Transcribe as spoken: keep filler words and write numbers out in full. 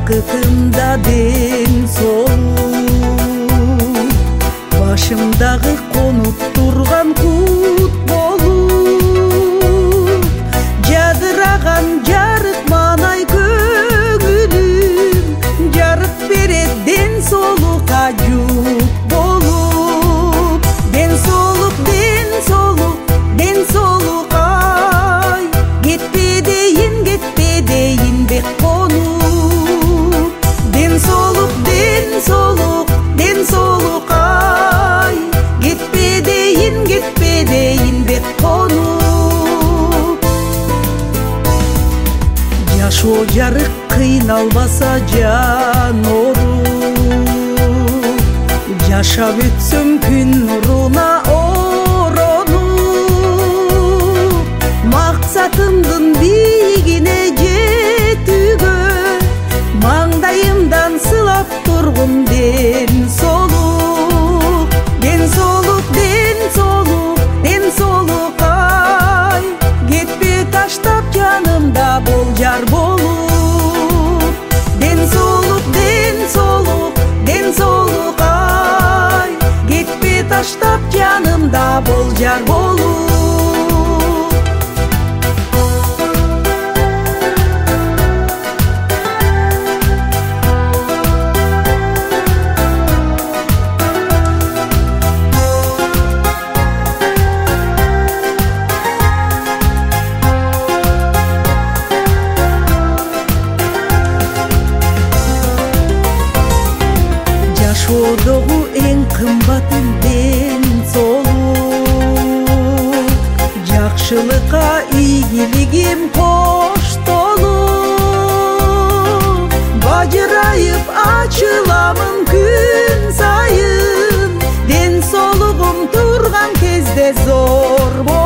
бакытымда ден соолук, башымдагы конуп турган кут болуп, жадыраган жарык маанай көңүлүм, жарык берет ден соолукка жук болуп. Ден соолук, ден соолук, ден соолук ай, кетпе дейин, кетпе дейин бек конуп. Ден соолук, ден соолук, ден соолук ай, кетпе дейин, кетпе дейин бек конуп. Жашоо жарык кыйналбаса жан оруп, жашап өтсөм күн нуруна оронуп, максатымдын биигине жетүүгө маңдайымдан сылап тургун ден соолук. Ден соолук, ден соолук, ден соолук ай, кетпе таштап жанымда бол жар болуп. Ден соолук, ден соолук, ден соолук ай, кетпе таштап жанымда бол жар болуп. Жашоодогу эң кымбаты ден соолук, жакшылыкка ийгилигим коштолуп, бажырайып ачыламын күн сайын, ден соолугум турган кезде зор болуп.